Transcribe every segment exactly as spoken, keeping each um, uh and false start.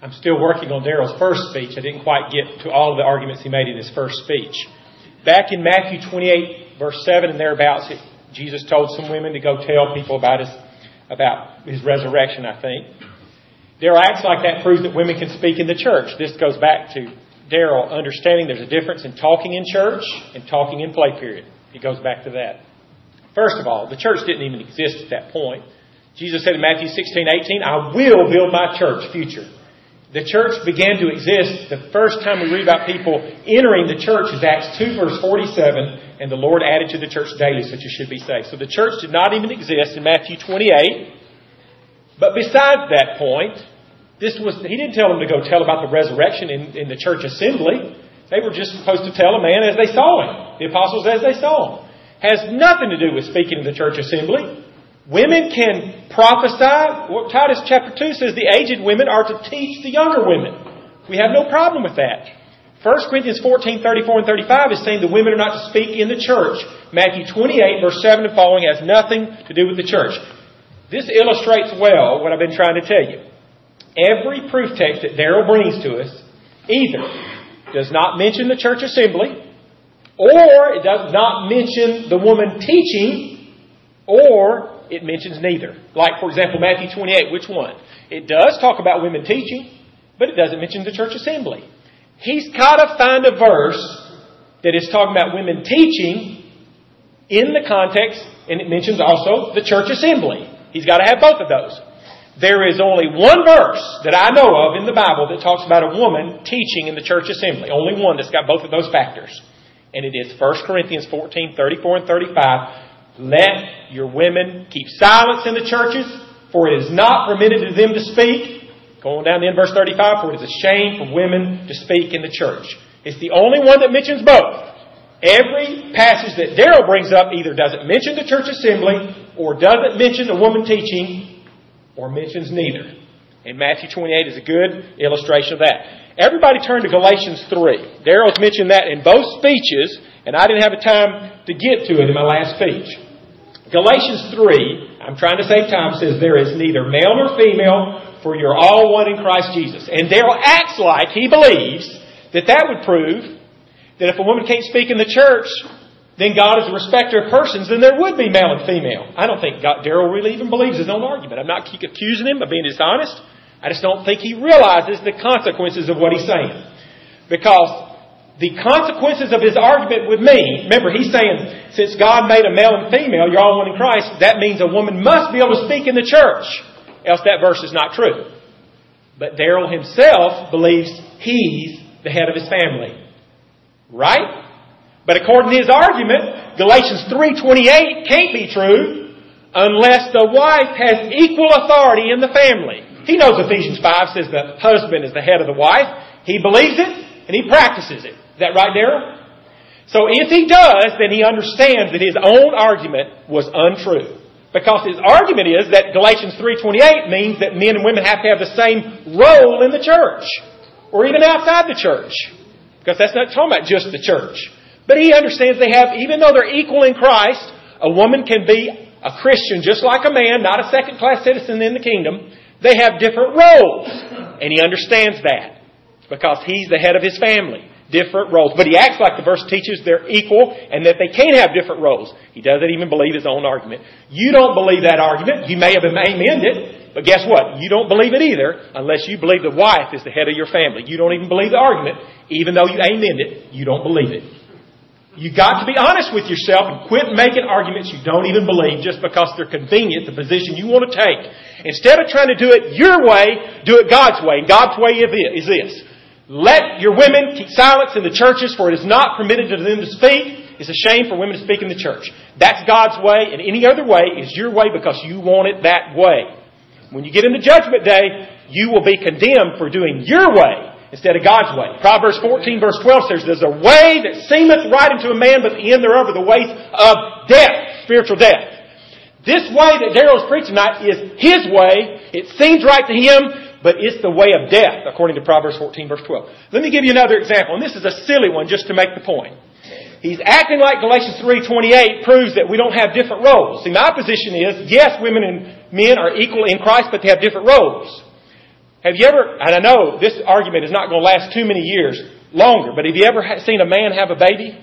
I'm still working on Daryl's first speech. I didn't quite get to all of the arguments he made in his first speech. Back in Matthew twenty-eight, verse seven and thereabouts, Jesus told some women to go tell people about his, about his resurrection, I think. Daryl acts like that proves that women can speak in the church. This goes back to Daryl understanding there's a difference in talking in church and talking in play period. It goes back to that. First of all, the church didn't even exist at that point. Jesus said in Matthew sixteen eighteen, I will build my church, future. The church began to exist. The first time we read about people entering the church is Acts two, verse forty-seven, and the Lord added to the church daily such as should be saved. So the church did not even exist in Matthew twenty-eight. But besides that point, this was he didn't tell them to go tell about the resurrection in, in the church assembly. They were just supposed to tell a man as they saw him, the apostles as they saw him. Has nothing to do with speaking in the church assembly. Women can prophesy. Titus chapter two says the aged women are to teach the younger women. We have no problem with that. First Corinthians fourteen, thirty-four and thirty-five is saying the women are not to speak in the church. Matthew twenty-eight, verse seven and following has nothing to do with the church. This illustrates well what I've been trying to tell you. Every proof text that Daryl brings to us either does not mention the church assembly, or it does not mention the woman teaching, or it mentions neither. Like, for example, Matthew twenty-eight, which one? It does talk about women teaching, but it doesn't mention the church assembly. He's got to find a verse that is talking about women teaching in the context, and it mentions also the church assembly. He's got to have both of those. There is only one verse that I know of in the Bible that talks about a woman teaching in the church assembly. Only one that's got both of those factors. And it is First Corinthians fourteen, thirty-four and thirty-five. Let your women keep silence in the churches, for it is not permitted to them to speak. Going down to verse thirty-five, for it is a shame for women to speak in the church. It's the only one that mentions both. Every passage that Daryl brings up either doesn't mention the church assembly, or doesn't mention a woman teaching, or mentions neither. And Matthew twenty-eight is a good illustration of that. Everybody turn to Galatians three. Daryl's mentioned that in both speeches, and I didn't have a time to get to it in my last speech. Galatians three, I'm trying to save time, says there is neither male nor female, for you're all one in Christ Jesus. And Daryl acts like he believes that that would prove that if a woman can't speak in the church, then God is a respecter of persons, then there would be male and female. I don't think Daryl really even believes his own argument. I'm not accusing him of being dishonest. I just don't think he realizes the consequences of what he's saying. Because the consequences of his argument with me, remember, he's saying, since God made a male and female, you're all one in Christ, that means a woman must be able to speak in the church. Else that verse is not true. But Daryl himself believes he's the head of his family. Right? But according to his argument, Galatians three twenty-eight can't be true unless the wife has equal authority in the family. He knows Ephesians five says the husband is the head of the wife. He believes it and he practices it. Is that right, Daryl? So if he does, then he understands that his own argument was untrue. Because his argument is that Galatians three twenty-eight means that men and women have to have the same role in the church. Or even outside the church. Because that's not talking about just the church. But he understands they have, even though they're equal in Christ, a woman can be a Christian just like a man, not a second-class citizen in the kingdom. They have different roles. And he understands that. Because he's the head of his family. Different roles. But he acts like the verse teaches they're equal and that they can't have different roles. He doesn't even believe his own argument. You don't believe that argument. You may have amened it. But guess what? You don't believe it either unless you believe the wife is the head of your family. You don't even believe the argument. Even though you amend it, you don't believe it. You've got to be honest with yourself and quit making arguments you don't even believe just because they're convenient, the position you want to take. Instead of trying to do it your way, do it God's way. God's way is this. Let your women keep silence in the churches, for it is not permitted to them to speak. It's a shame for women to speak in the church. That's God's way, and any other way is your way because you want it that way. When you get into Judgment Day, you will be condemned for doing your way instead of God's way. Proverbs fourteen, verse twelve says, there's a way that seemeth right unto a man, but the end thereof are the ways of death, spiritual death. This way that Daryl is preaching tonight is his way. It seems right to him, but it's the way of death, according to Proverbs fourteen, verse twelve. Let me give you another example, and this is a silly one just to make the point. He's acting like Galatians three twenty-eight proves that we don't have different roles. See, my position is, yes, women and men are equal in Christ, but they have different roles. Have you ever, and I know this argument is not going to last too many years longer, but have you ever seen a man have a baby?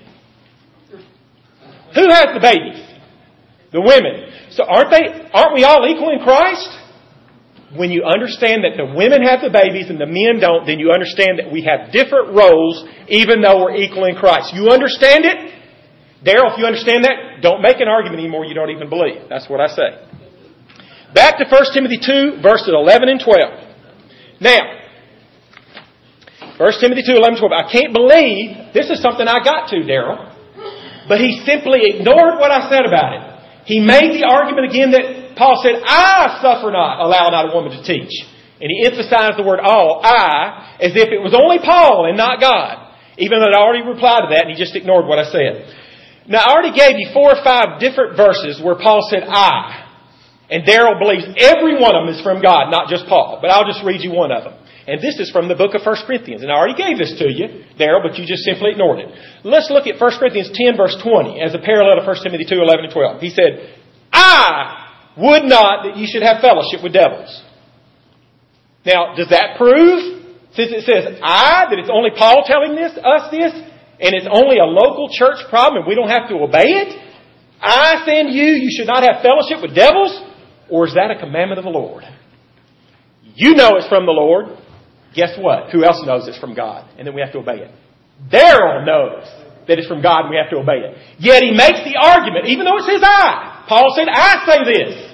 Who has the babies? The women. So aren't they, aren't we all equal in Christ? When you understand that the women have the babies and the men don't, then you understand that we have different roles even though we're equal in Christ. You understand it? Daryl, if you understand that, don't make an argument anymore you don't even believe. That's what I say. Back to First Timothy two, verses eleven and twelve. Now, First Timothy two, eleven and twelve. I can't believe this is something I got to, Daryl. But he simply ignored what I said about it. He made the argument again that Paul said, I suffer not, allow not a woman to teach. And he emphasized the word all, I, as if it was only Paul and not God. Even though I already replied to that and he just ignored what I said. Now, I already gave you four or five different verses where Paul said, I. And Daryl believes every one of them is from God, not just Paul. But I'll just read you one of them. And this is from the book of First Corinthians. And I already gave this to you, Daryl, but you just simply ignored it. Let's look at First Corinthians ten, verse twenty, as a parallel to First Timothy two, eleven and twelve. He said, I would not that you should have fellowship with devils. Now, does that prove, since it says I, that it's only Paul telling this, us this, and it's only a local church problem and we don't have to obey it? I say unto you, you should not have fellowship with devils? Or is that a commandment of the Lord? You know it's from the Lord. Guess what? Who else knows it's from God? And then we have to obey it. Daryl knows that it's from God and we have to obey it. Yet he makes the argument, even though it says I. Paul said, I say this.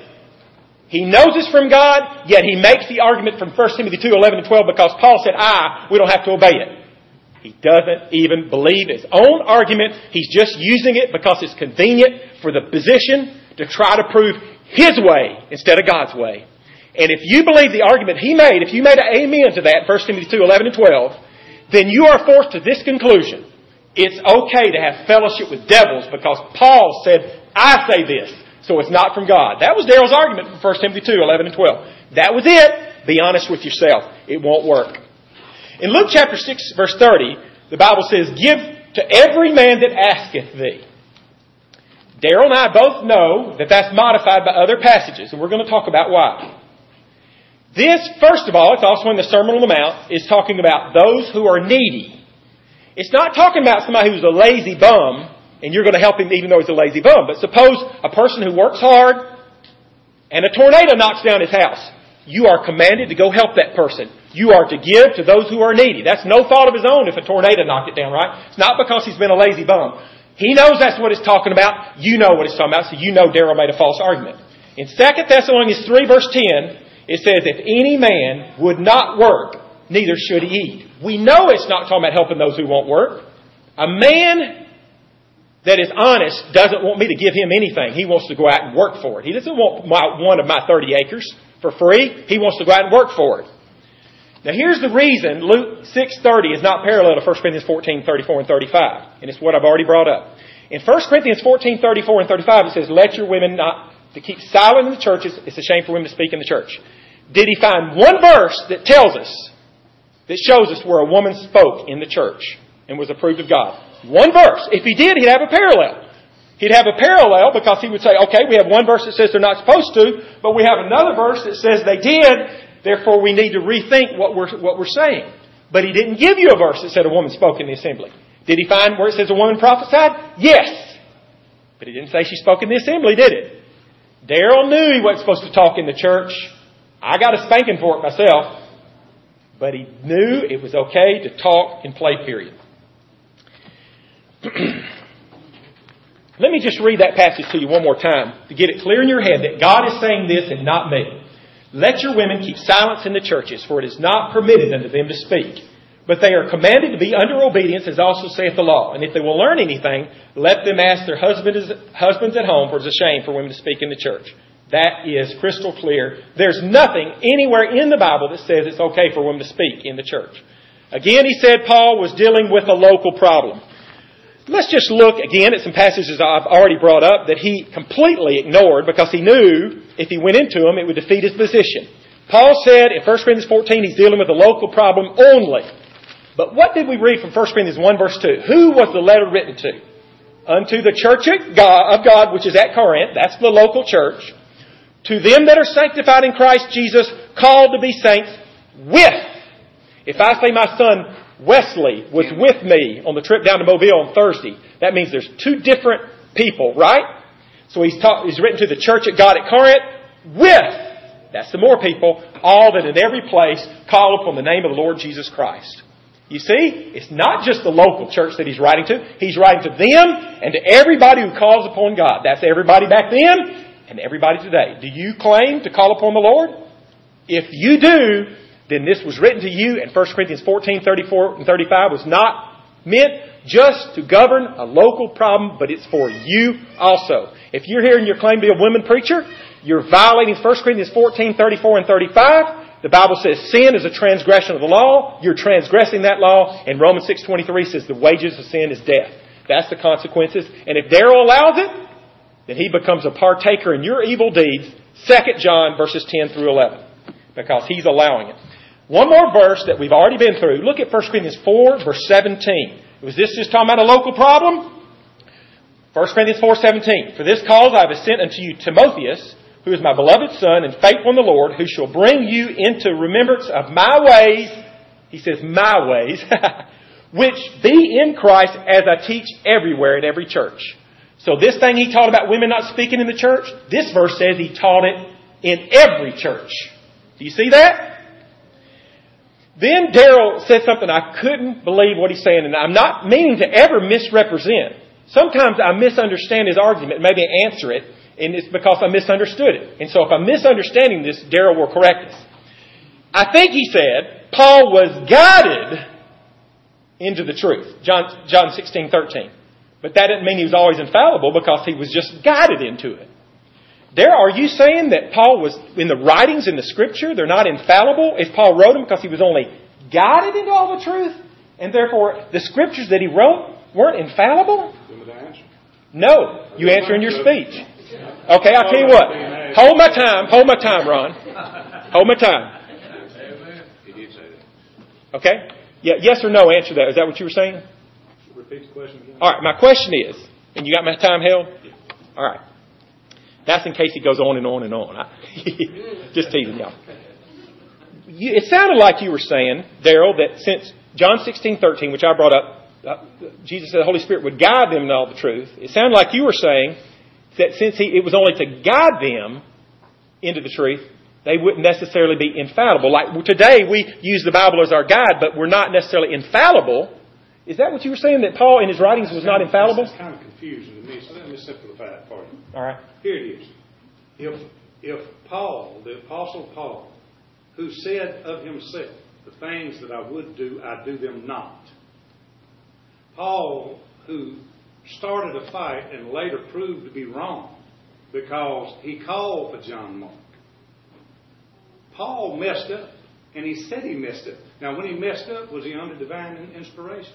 He knows it's from God, yet he makes the argument from First Timothy two, eleven and twelve because Paul said I, we don't have to obey it. He doesn't even believe his own argument. He's just using it because it's convenient for the position to try to prove his way instead of God's way. And if you believe the argument he made, if you made an amen to that, First Timothy two, eleven and twelve, then you are forced to this conclusion. It's okay to have fellowship with devils because Paul said, I say this, so it's not from God. That was Daryl's argument from First Timothy two, eleven and twelve. That was it. Be honest with yourself. It won't work. In Luke chapter six, verse thirty, the Bible says, give to every man that asketh thee. Daryl and I both know that that's modified by other passages, and we're going to talk about why. This, first of all, it's also in the Sermon on the Mount, is talking about those who are needy. It's not talking about somebody who's a lazy bum, and you're going to help him even though he's a lazy bum. But suppose a person who works hard, and a tornado knocks down his house. You are commanded to go help that person. You are to give to those who are needy. That's no fault of his own if a tornado knocked it down, right? It's not because he's been a lazy bum. He knows that's what it's talking about. You know what it's talking about, so you know Daryl made a false argument. In Second Thessalonians three, verse ten, it says, if any man would not work, neither should he eat. We know it's not talking about helping those who won't work. A man that is honest doesn't want me to give him anything. He wants to go out and work for it. He doesn't want my, one of my thirty acres for free. He wants to go out and work for it. Now here's the reason Luke six thirty is not parallel to First Corinthians fourteen, thirty-four and thirty-five. And it's what I've already brought up. In First Corinthians fourteen, thirty-four and thirty-five, it says, let your women not to keep silent in the churches. It's a shame for women to speak in the church. Did he find one verse that tells us, that shows us where a woman spoke in the church and was approved of God? One verse. If he did, he'd have a parallel. He'd have a parallel because he would say, okay, we have one verse that says they're not supposed to, but we have another verse that says they did, therefore we need to rethink what we're, what we're saying. But he didn't give you a verse that said a woman spoke in the assembly. Did he find where it says a woman prophesied? Yes. But he didn't say she spoke in the assembly, did it? Daryl knew he wasn't supposed to talk in the church. I got a spanking for it myself. But he knew it was okay to talk in play period. Let me just read that passage to you one more time to get it clear in your head that God is saying this and not me. Let your women keep silence in the churches, for it is not permitted unto them to speak. But they are commanded to be under obedience, as also saith the law. And if they will learn anything, let them ask their husbands husbands at home, for it is a shame for women to speak in the church. That is crystal clear. There's nothing anywhere in the Bible that says it's okay for women to speak in the church. Again, he said Paul was dealing with a local problem. Let's just look again at some passages I've already brought up that he completely ignored because he knew if he went into them it would defeat his position. Paul said in First Corinthians fourteen he's dealing with a local problem only. But what did we read from First Corinthians one verse two? Who was the letter written to? Unto the church of God, of God which is at Corinth. That's the local church. To them that are sanctified in Christ Jesus, called to be saints, with. If I say my son Wesley was with me on the trip down to Mobile on Thursday, that means there's two different people, right? So he's, talk, he's written to the church at God at Corinth with, that's the more people, all that in every place call upon the name of the Lord Jesus Christ. You see, it's not just the local church that he's writing to. He's writing to them and to everybody who calls upon God. That's everybody back then and everybody today. Do you claim to call upon the Lord? If you do, then this was written to you, and First Corinthians fourteen, thirty-four and thirty-five was not meant just to govern a local problem, but it's for you also. If you're here and you claim to be a women preacher, you're violating First Corinthians fourteen, thirty-four and thirty-five. The Bible says sin is a transgression of the law. You're transgressing that law. And Romans six twenty-three says the wages of sin is death. That's the consequences. And if Darrell allows it, then he becomes a partaker in your evil deeds. Second John verses ten through eleven. Because he's allowing it. One more verse that we've already been through. Look at First Corinthians four verse seventeen. Was this just talking about a local problem? First Corinthians four seventeen. For this cause I have sent unto you Timotheus, who is my beloved son and faithful in the Lord, who shall bring you into remembrance of my ways. He says, my ways, which be in Christ as I teach everywhere in every church. So this thing he taught about women not speaking in the church, this verse says he taught it in every church. Do you see that? Then Darrell said something I couldn't believe what he's saying, and I'm not meaning to ever misrepresent. Sometimes I misunderstand his argument, maybe answer it, and it's because I misunderstood it. And so if I'm misunderstanding this, Darrell will correct us. I think he said Paul was guided into the truth. John, John sixteen, thirteen. But that didn't mean he was always infallible because he was just guided into it. Darrell, are you saying that Paul was in the writings in the Scripture, they're not infallible? If Paul wrote them because he was only guided into all the truth, and therefore the Scriptures that he wrote weren't infallible? No. You answer in your speech. Okay, I'll tell you what. Hold my time. Hold my time, Ron. Hold my time. He did say that. Okay? Yeah, yes or no, answer that. Is that what you were saying? Repeat the question again. All right, my question is, and you got my time held? All right. That's in case he goes on and on and on. I, just teasing y'all. You, it sounded like you were saying, Darrell, that since John sixteen, thirteen, which I brought up, uh, Jesus said the Holy Spirit would guide them in all the truth. It sounded like you were saying that since he, it was only to guide them into the truth, they wouldn't necessarily be infallible. Like today, we use the Bible as our guide, but we're not necessarily infallible. Is that what you were saying, that Paul in his writings was not infallible? It's kind of confusing to me, so let me simplify it for you. All right. Here it is. If, if Paul, the Apostle Paul, who said of himself, the things that I would do, I do them not. Paul, who started a fight and later proved to be wrong because he called for John Mark. Paul messed up, and he said he messed up. Now, when he messed up, was he under divine inspiration?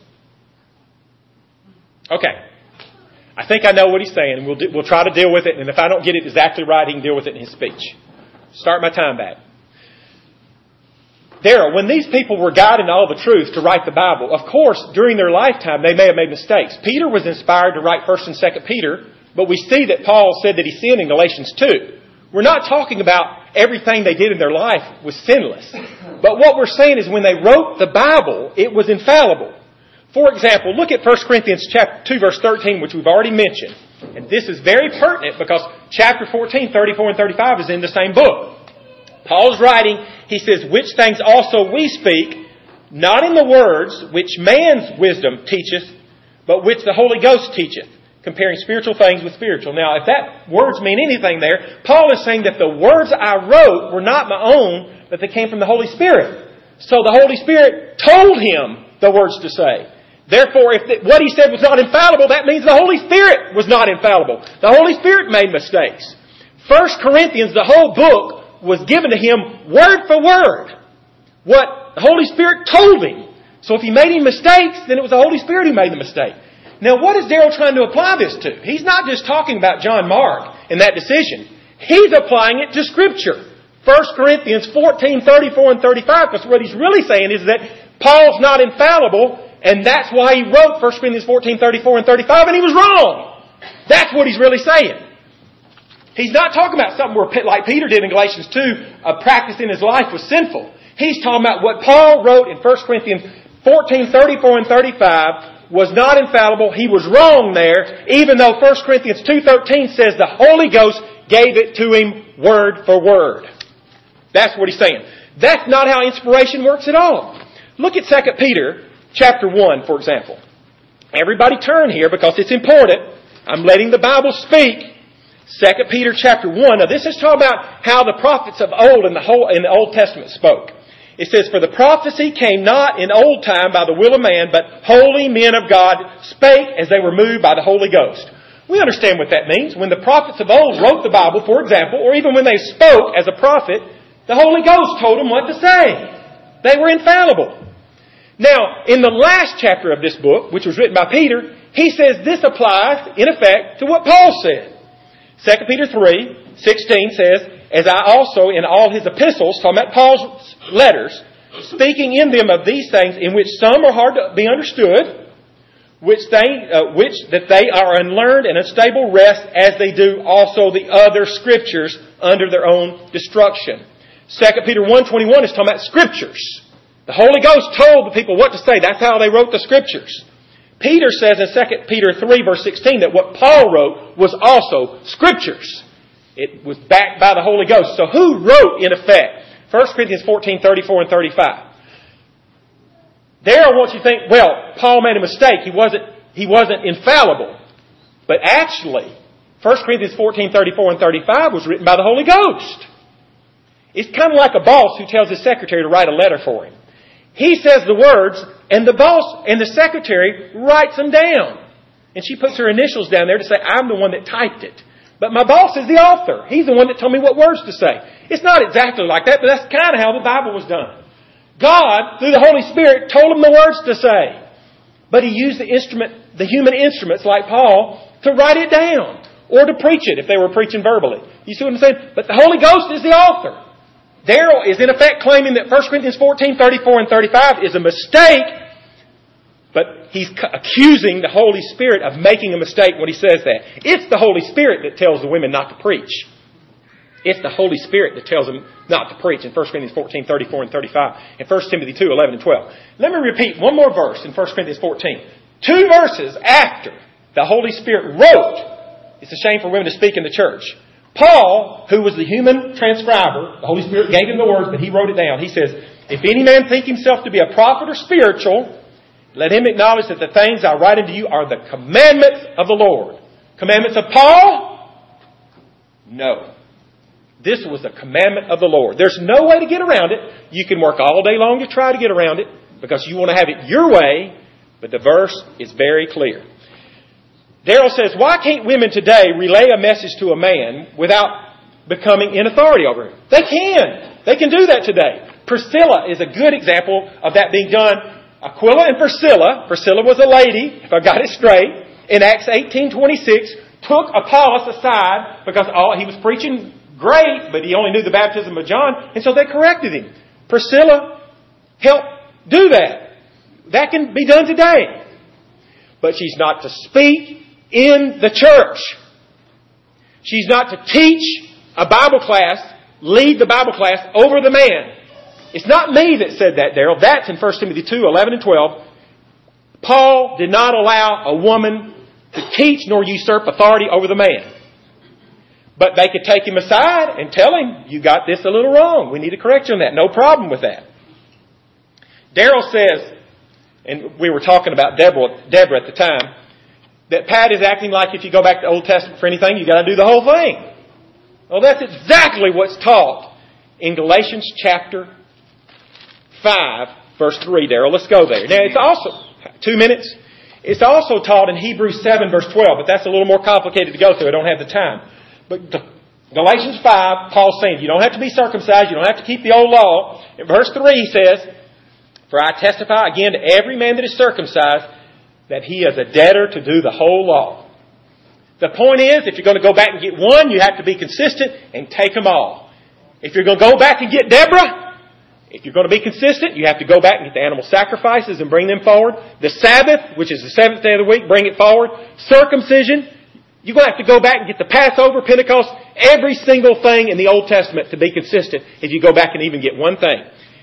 Okay. I think I know what he's saying, and we'll, do, we'll try to deal with it, and if I don't get it exactly right, he can deal with it in his speech. Start my time back. Darrell, when these people were guided in all the truth to write the Bible, of course, during their lifetime, they may have made mistakes. Peter was inspired to write First and Second Peter, but we see that Paul said that he sinned in Galatians two. We're not talking about everything they did in their life was sinless. But what we're saying is when they wrote the Bible, it was infallible. For example, look at First Corinthians chapter two, verse thirteen, which we've already mentioned. And this is very pertinent because chapter fourteen, thirty-four and thirty-five is in the same book. Paul's writing, he says, which things also we speak, not in the words which man's wisdom teacheth, but which the Holy Ghost teacheth, comparing spiritual things with spiritual. Now, if that words mean anything there, Paul is saying that the words I wrote were not my own, but they came from the Holy Spirit. So the Holy Spirit told him the words to say. Therefore, if the, what he said was not infallible, that means the Holy Spirit was not infallible. The Holy Spirit made mistakes. First Corinthians, the whole book, was given to him word for word. What the Holy Spirit told him. So if he made any mistakes, then it was the Holy Spirit who made the mistake. Now, what is Darrell trying to apply this to? He's not just talking about John Mark and that decision. He's applying it to Scripture. First Corinthians fourteen, thirty-four and thirty-five. Because what he's really saying is that Paul's not infallible, and that's why he wrote First Corinthians fourteen, thirty-four and thirty-five, and he was wrong. That's what he's really saying. He's not talking about something where, like Peter did in Galatians two, a practice in his life was sinful. He's talking about what Paul wrote in First Corinthians fourteen, thirty-four and thirty-five was not infallible. He was wrong there, even though First Corinthians two thirteen says the Holy Ghost gave it to him word for word. That's what he's saying. That's not how inspiration works at all. Look at Second Peter chapter one, for example. Everybody turn here because it's important. I'm letting the Bible speak. Second Peter chapter one. Now this is talking about how the prophets of old in the whole in the Old Testament spoke. It says, "For the prophecy came not in old time by the will of man, but holy men of God spake as they were moved by the Holy Ghost." We understand what that means. When the prophets of old wrote the Bible, for example, or even when they spoke as a prophet, the Holy Ghost told them what to say. They were infallible. Now, in the last chapter of this book, which was written by Peter, he says this applies, in effect, to what Paul said. Second Peter three sixteen says, "As I also in all his epistles," talking about Paul's letters, "speaking in them of these things, in which some are hard to be understood, which they, uh, which that they are unlearned and unstable rest, as they do also the other scriptures under their own destruction." Second Peter one twenty-one is talking about scriptures. The Holy Ghost told the people what to say. That's how they wrote the scriptures. Peter says in Second Peter three verse sixteen that what Paul wrote was also scriptures. It was backed by the Holy Ghost. So who wrote, in effect, First Corinthians fourteen, thirty-four and thirty-five? There I want you to think, well, Paul made a mistake. He wasn't, he wasn't infallible. But actually, First Corinthians fourteen, thirty-four and thirty-five was written by the Holy Ghost. It's kind of like a boss who tells his secretary to write a letter for him. He says the words, and the boss and the secretary writes them down. And she puts her initials down there to say, I'm the one that typed it. But my boss is the author. He's the one that told me what words to say. It's not exactly like that, but that's kind of how the Bible was done. God, through the Holy Spirit, told him the words to say. But he used the instrument, the human instruments like Paul, to write it down. Or to preach it if they were preaching verbally. You see what I'm saying? But the Holy Ghost is the author. Darrell is in effect claiming that First Corinthians fourteen, thirty-four and thirty-five is a mistake, but he's accusing the Holy Spirit of making a mistake when he says that. It's the Holy Spirit that tells the women not to preach. It's the Holy Spirit that tells them not to preach in First Corinthians fourteen, thirty-four and thirty-five, and First Timothy two, eleven and twelve. Let me repeat one more verse in First Corinthians fourteen. Two verses after the Holy Spirit wrote, it's a shame for women to speak in the church. Paul, who was the human transcriber, the Holy Spirit gave him the words, but he wrote it down. He says, "If any man think himself to be a prophet or spiritual, let him acknowledge that the things I write unto you are the commandments of the Lord." Commandments of Paul? No. This was the commandment of the Lord. There's no way to get around it. You can work all day long to try to get around it because you want to have it your way, but the verse is very clear. Darrell says, why can't women today relay a message to a man without becoming in authority over him? They can. They can do that today. Priscilla is a good example of that being done. Aquila and Priscilla, Priscilla was a lady, if I got it straight, in Acts eighteen twenty-six, took Apollos aside because all, he was preaching great, but he only knew the baptism of John, and so they corrected him. Priscilla helped do that. That can be done today. But she's not to speak in the church. She's not to teach a Bible class, lead the Bible class over the man. It's not me that said that, Darrell. That's in First Timothy two, eleven and twelve. Paul did not allow a woman to teach nor usurp authority over the man. But they could take him aside and tell him, you got this a little wrong. We need to correct you on that. No problem with that. Darrell says, and we were talking about Deborah, Deborah at the time, that Pat is acting like if you go back to the Old Testament for anything, you got to do the whole thing. Well, that's exactly what's taught in Galatians chapter five, verse three, Darrell. Let's go there. Now, it's also, two minutes. It's also taught in Hebrews seven, verse twelve, but that's a little more complicated to go through. I don't have the time. But Galatians five, Paul's saying, you don't have to be circumcised, you don't have to keep the old law. In verse three, he says, "For I testify again to every man that is circumcised, that he is a debtor to do the whole law." The point is, if you're going to go back and get one, you have to be consistent and take them all. If you're going to go back and get Deborah, if you're going to be consistent, you have to go back and get the animal sacrifices and bring them forward. The Sabbath, which is the seventh day of the week, bring it forward. Circumcision, you're going to have to go back and get the Passover, Pentecost, every single thing in the Old Testament to be consistent if you go back and even get one thing.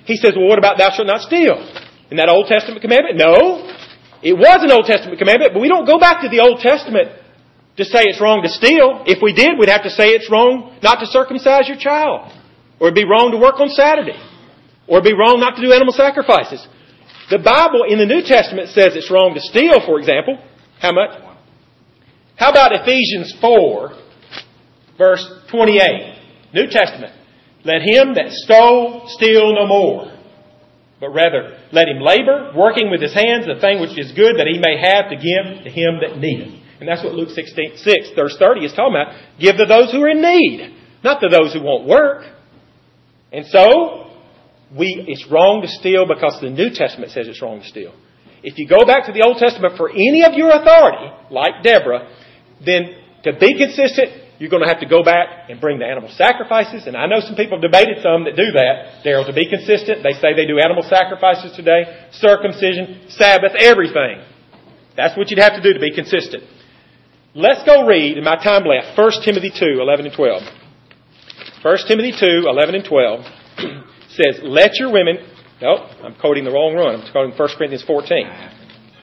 He says, well, what about thou shalt not steal? Isn't that Old Testament commandment? No. It was an Old Testament commandment, but we don't go back to the Old Testament to say it's wrong to steal. If we did, we'd have to say it's wrong not to circumcise your child. Or it'd be wrong to work on Saturday. Or it'd be wrong not to do animal sacrifices. The Bible in the New Testament says it's wrong to steal, for example. How much? How about Ephesians four, verse twenty-eight? New Testament. Let him that stole steal no more, but rather let him labor, working with his hands the thing which is good, that he may have to give to him that needeth. And that's what Luke sixteen, six, verse thirty is talking about. Give to those who are in need, not to those who won't work. And so, we it's wrong to steal because the New Testament says it's wrong to steal. If you go back to the Old Testament for any of your authority, like Deborah, then to be consistent, you're going to have to go back and bring the animal sacrifices. And I know some people have debated some that do that. Daryl, to be consistent, they say they do animal sacrifices today, circumcision, Sabbath, everything. That's what you'd have to do to be consistent. Let's go read, in my time left, First Timothy two, eleven and twelve. First Timothy two, eleven and twelve says, let your women... No, I'm quoting the wrong one. I'm quoting First Corinthians fourteen.